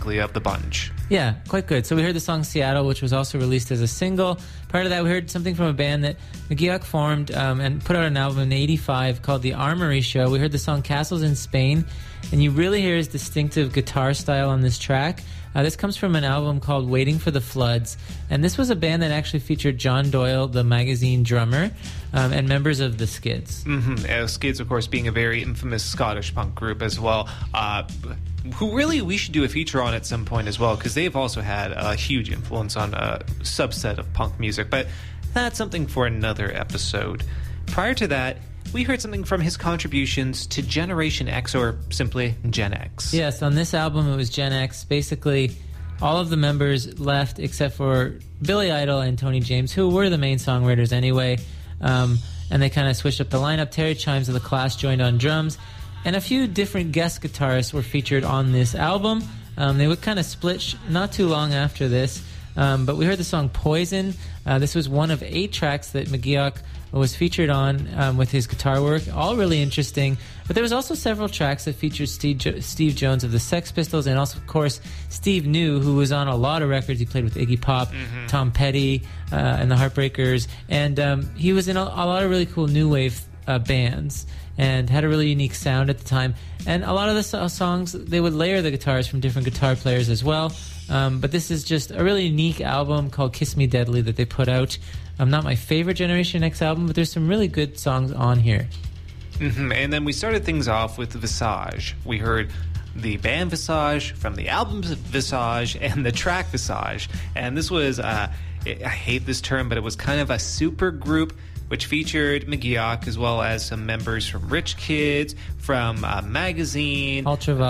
of the bunch. Yeah, quite good. So we heard the song Seattle, which was also released as a single. Prior to that, we heard something from a band that McGeoch formed and put out an album in 85 called The Armory Show. We heard the song Castles in Spain, and you really hear his distinctive guitar style on this track. This comes from an album called Waiting for the Floods, and this was a band that actually featured John Doyle, the Magazine drummer, and members of the Skids. Skids, of course, being a very infamous Scottish punk group as well, who really we should do a feature on at some point as well, because they've also had a huge influence on a subset of punk music, but that's something for another episode. Prior to that, we heard something from his contributions to Generation X, or simply Gen X. Yes, on this album it was Gen X. Basically, all of the members left except for Billy Idol and Tony James, who were the main songwriters anyway, and they kind of switched up the lineup. Terry Chimes of The Clash joined on drums, and a few different guest guitarists were featured on this album. They would kind of split not too long after this, but we heard the song Poison. This was one of 8 tracks that McGeoch was featured on with his guitar work, all really interesting. But there was also several tracks that featured Steve Jones of the Sex Pistols, and also, of course, Steve New, who was on a lot of records. He played with Iggy Pop, Tom Petty, and the Heartbreakers, and he was in a lot of really cool new wave bands, and had a really unique sound at the time. And a lot of the songs, they would layer the guitars from different guitar players as well. But this is just a really unique album called Kiss Me Deadly that they put out. Not my favorite Generation X album, but there's some really good songs on here. And then we started things off with Visage. We heard the band Visage from the album Visage and the track Visage. And this was, I hate this term, but it was kind of a super group which featured McGeoch as well as some members from Rich Kids, from Magazine,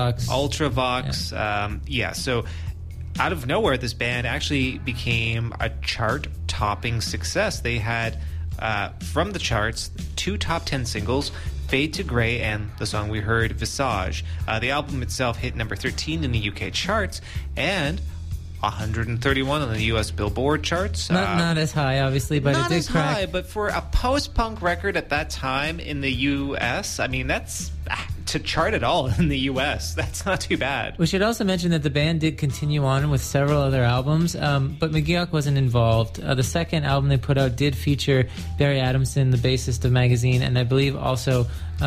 Ultravox. So out of nowhere, this band actually became a chart-topping success. They had, from the charts, 2 top 10 singles, Fade to Grey and the song we heard, Visage. The album itself hit number 13 in the UK charts, and 131 on the US Billboard charts. Not as high, obviously, but it did crack. Not as high, but for a post-punk record at that time in the US, I mean, that's to chart at all in the US. That's not too bad. We should also mention that the band did continue on with several other albums, but McGeoch wasn't involved. The second album they put out did feature Barry Adamson, the bassist of Magazine, and I believe also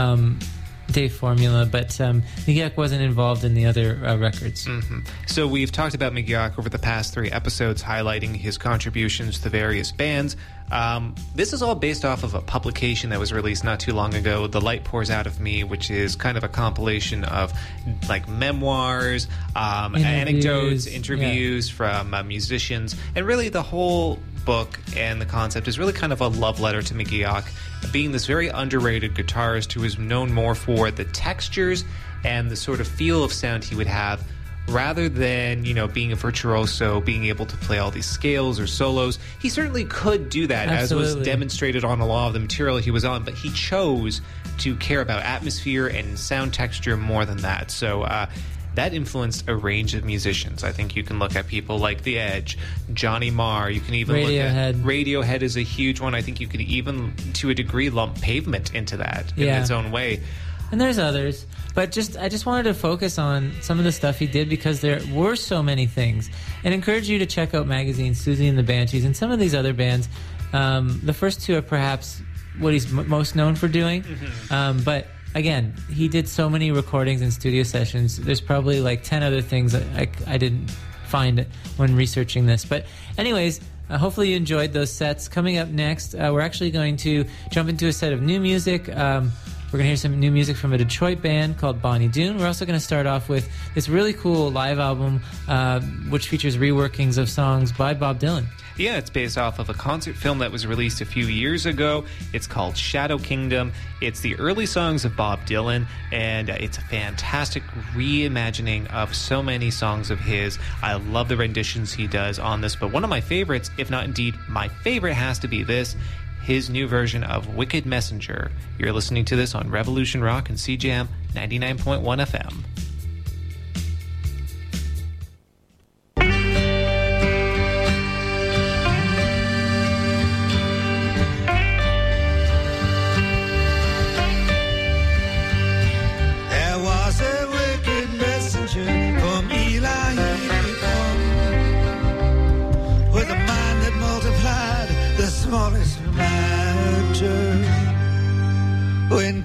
Dave Formula, but McGeoch wasn't involved in the other records. So we've talked about McGeoch over the past 3 episodes, highlighting his contributions to various bands. This is all based off of a publication that was released not too long ago, The Light Pours Out of Me, which is kind of a compilation of like memoirs, anecdotes, interviews from musicians, and really the whole book and the concept is really kind of a love letter to McGeoch, being this very underrated guitarist who is known more for the textures and the sort of feel of sound he would have, rather than, being a virtuoso, being able to play all these scales or solos. He certainly could do that, Absolutely. As was demonstrated on a lot of the material he was on, but he chose to care about atmosphere and sound texture more than that. So that influenced a range of musicians. I think you can look at people like The Edge, Johnny Marr. You can even look at Radiohead is a huge one. I think you could even, to a degree, lump Pavement into that in its own way. And there's others. But I just wanted to focus on some of the stuff he did because there were so many things. And encourage you to check out Magazine, Susie and the Banshees, and some of these other bands. The first 2 are perhaps what he's most known for doing. But again, he did so many recordings and studio sessions. There's probably like 10 other things that I didn't find when researching this. But anyways, hopefully you enjoyed those sets. Coming up next, we're actually going to jump into a set of new music. We're going to hear some new music from a Detroit band called Bonnie Doon. We're also going to start off with this really cool live album, which features reworkings of songs by Bob Dylan. Yeah, it's based off of a concert film that was released a few years ago. It's called Shadow Kingdom. It's the early songs of Bob Dylan, and it's a fantastic reimagining of so many songs of his. I love the renditions he does on this, but one of my favorites, if not indeed my favorite, has to be this, his new version of Wicked Messenger. You're listening to this on Revolution Rock and CJAM 99.1 FM. There was a wicked messenger from Eli.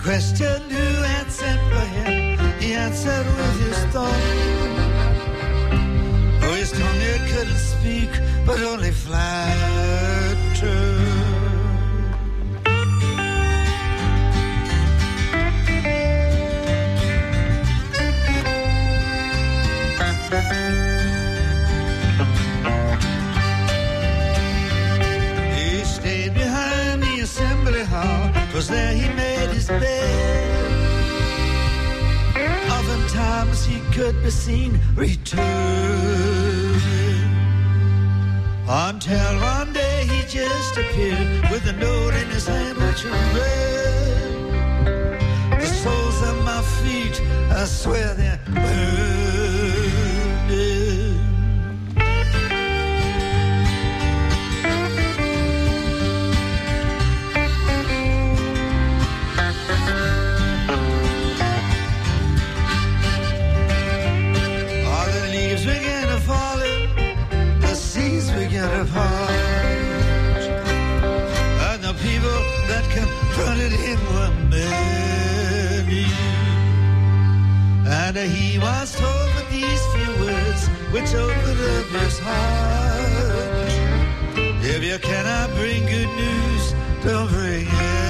questioned who had sent for him. He answered with his thumb. Oh, his tongue it couldn't speak, but only flatter. He stayed behind the assembly hall, 'twas there he made his bed. Oftentimes he could be seen returning, until one day he just appeared with a note in his hand which read, "The soles of my feet, I swear they're burning." And the people that confronted him were many. And he was told with these few words, which opened up his heart: if you cannot bring good news, don't bring any.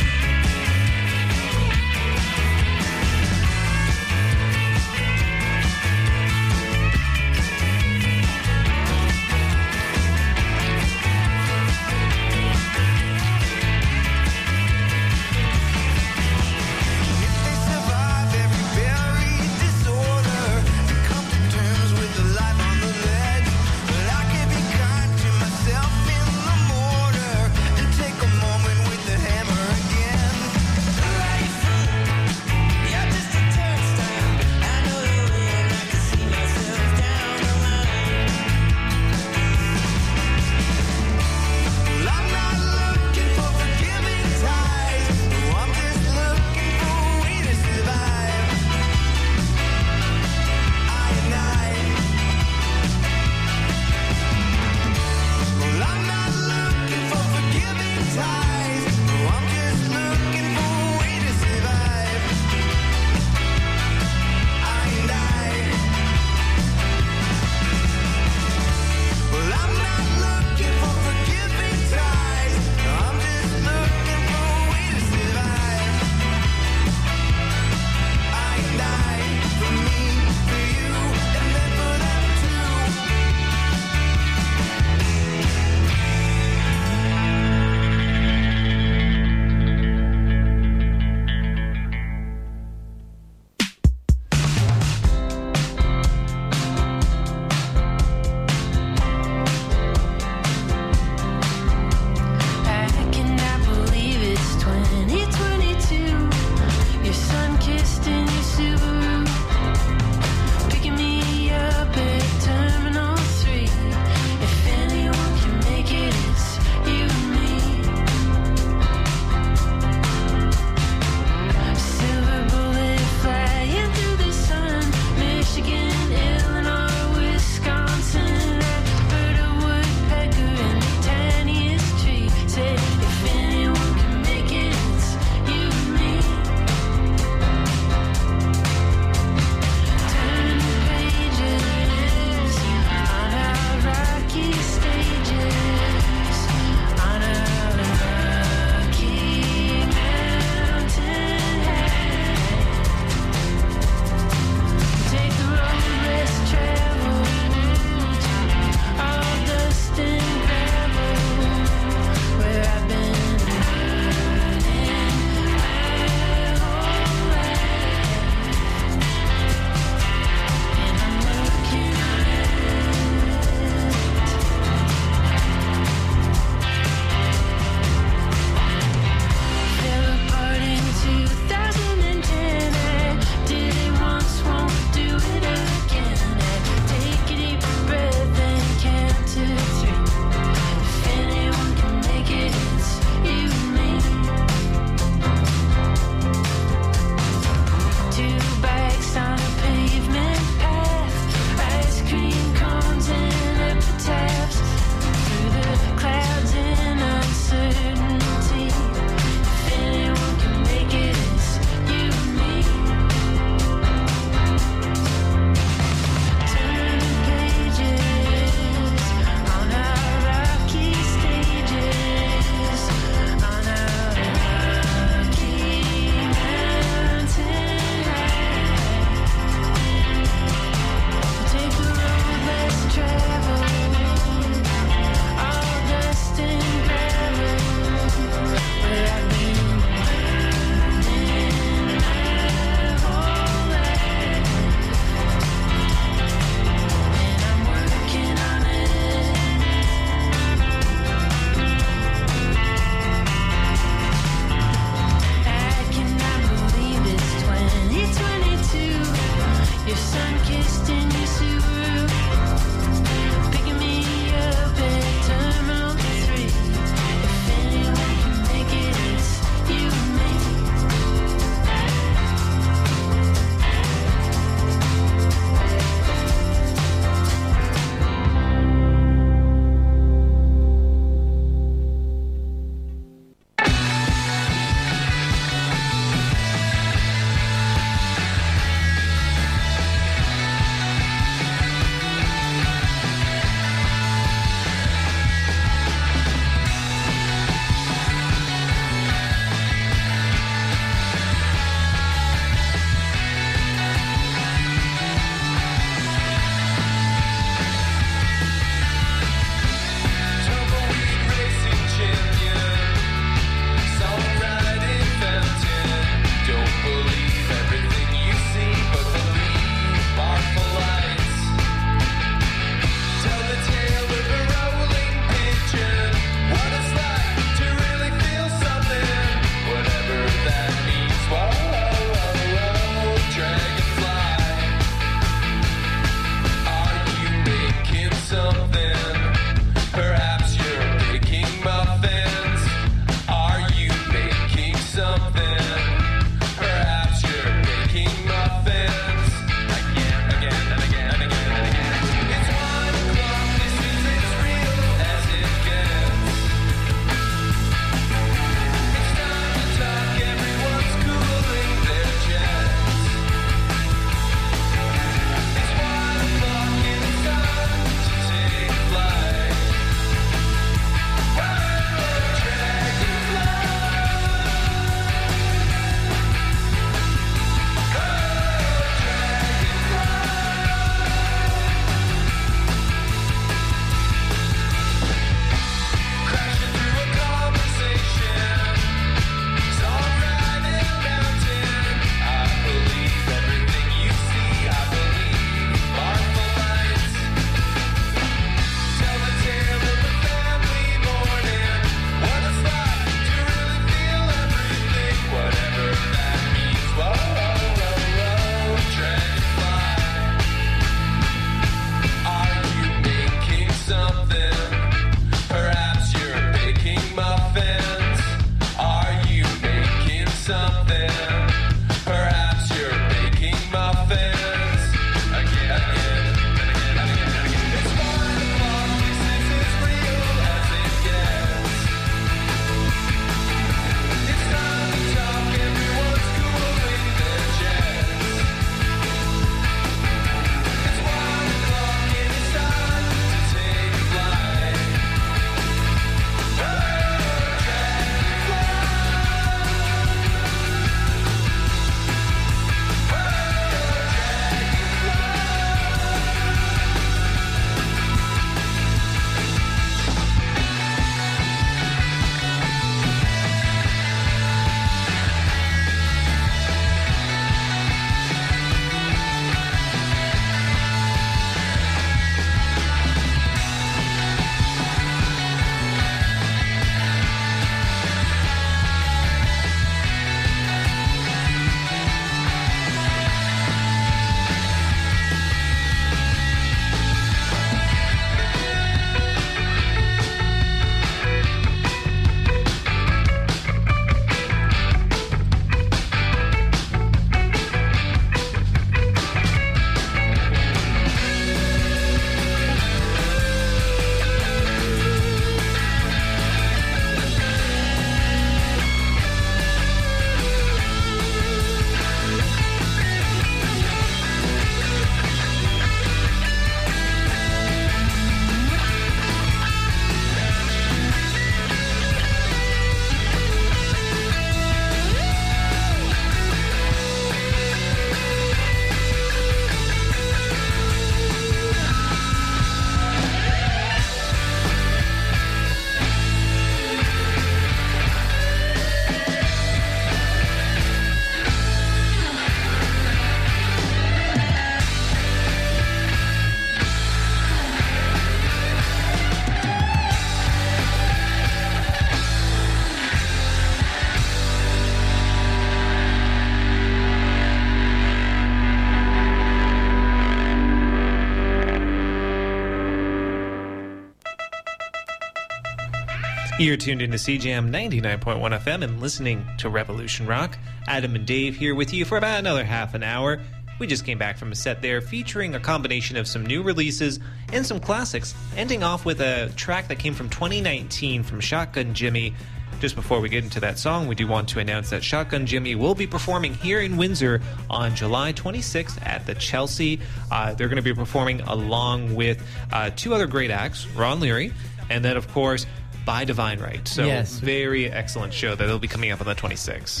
You're tuned into CJAM 99.1 FM and listening to Revolution Rock. Adam and Dave here with you for about another half an hour. We just came back from a set there featuring a combination of some new releases and some classics, ending off with a track that came from 2019 from Shotgun Jimmy. Just before we get into that song, we do want to announce that Shotgun Jimmy will be performing here in Windsor on July 26th at the Chelsea. They're going to be performing along with two other great acts, Ron Leary, and then, of course, By Divine Right. So, yes. Very excellent show that will be coming up on the 26th.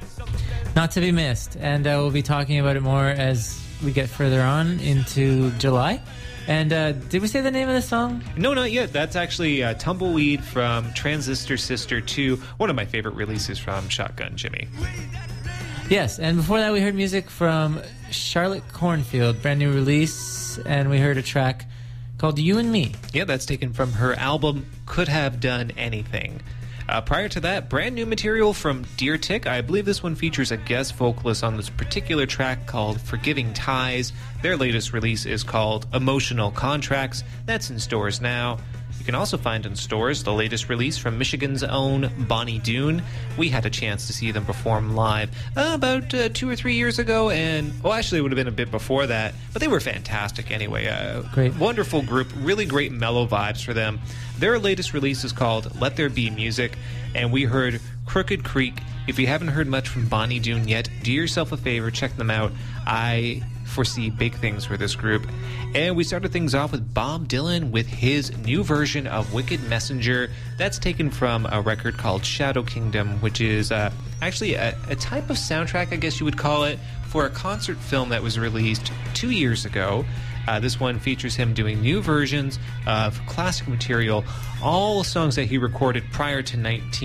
Not to be missed. And we'll be talking about it more as we get further on into July. And did we say the name of the song? No, not yet. That's actually Tumbleweed from Transistor Sister 2, one of my favorite releases from Shotgun Jimmy. Yes, and before that we heard music from Charlotte Cornfield, brand new release, and we heard a track called You and Me. Yeah, that's taken from her album Could Have Done Anything. Prior to that, brand new material from Deer Tick. I believe this one features a guest vocalist on this particular track called Forgiving Ties. Their latest release is called Emotional Contracts. That's in stores now. You can also find in stores the latest release from Michigan's own Bonnie Doon. We had a chance to see them perform live about 2 or 3 years ago, and actually it would have been a bit before that, but they were fantastic anyway. Great. Wonderful group, really great mellow vibes for them. Their latest release is called Let There Be Music, and we heard Crooked Creek. If you haven't heard much from Bonnie Doon yet, do yourself a favor, check them out. I foresee big things for this group. And we started things off with Bob Dylan with his new version of Wicked Messenger. That's taken from a record called Shadow Kingdom, which is actually a type of soundtrack, I guess you would call it, for a concert film that was released 2 years ago. This one features him doing new versions of classic material, all songs that he recorded prior to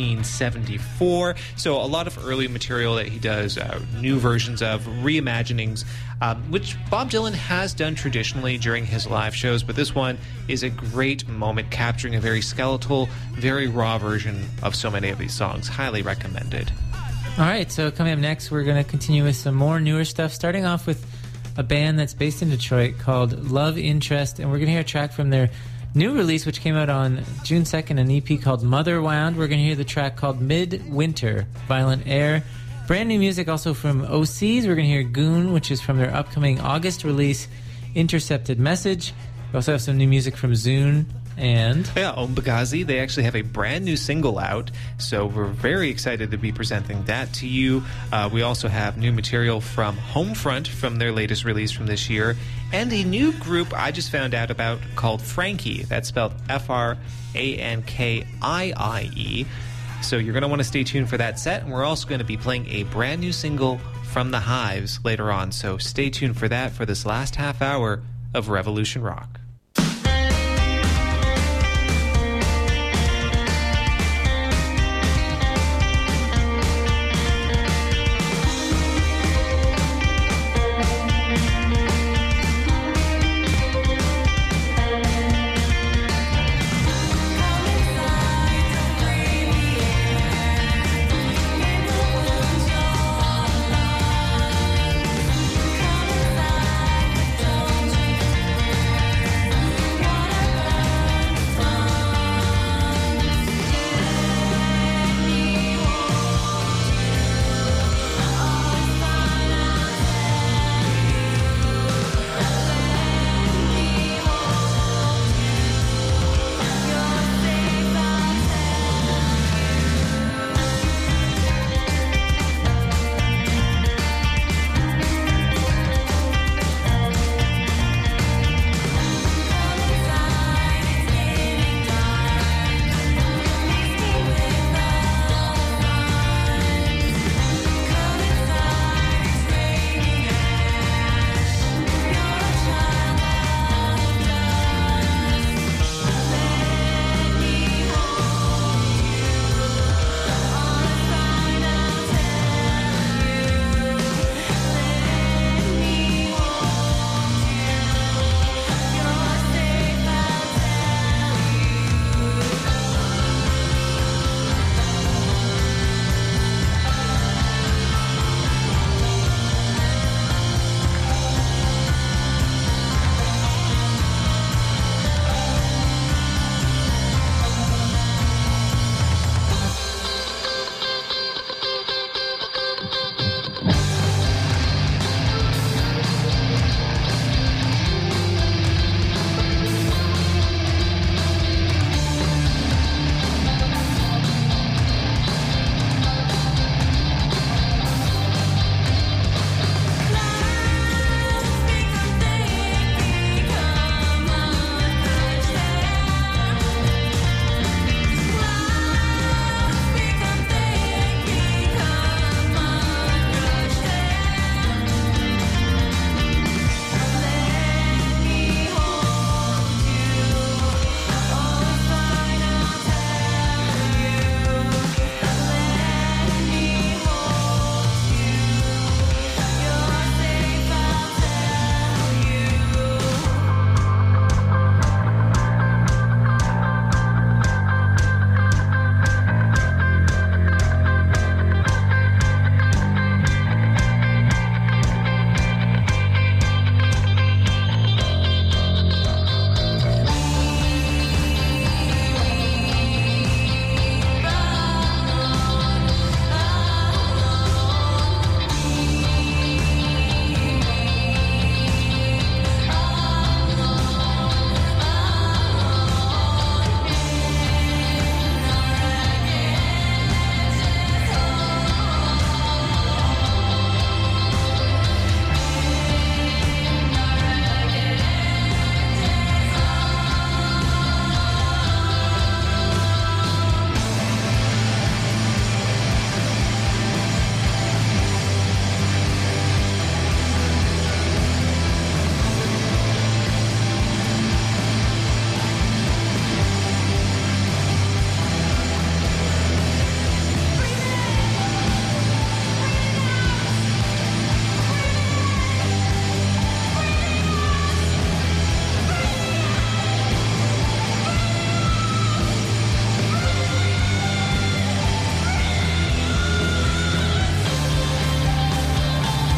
1974. So a lot of early material that he does, new versions of, reimaginings, which Bob Dylan has done traditionally during his live shows, but this one is a great moment capturing a very skeletal, very raw version of so many of these songs. Highly recommended. All right, so coming up next, we're going to continue with some more newer stuff, starting off with a band that's based in Detroit called Love Interest, and we're going to hear a track from their new release, which came out on June 2nd, an EP called Mother Wound. We're going to hear the track called Midwinter, Violent Air. Brand new music also from OCs. We're going to hear Goon, which is from their upcoming August release, Intercepted Message. We also have some new music from Zune. And Ombagazi, they actually have a brand new single out, so we're very excited to be presenting that to you. We also have new material from Homefront from their latest release from this year, and a new group I just found out about called Frankie. That's spelled Frankii. So you're going to want to stay tuned for that set, and we're also going to be playing a brand new single from The Hives later on, so stay tuned for that for this last half hour of Revolution Rock.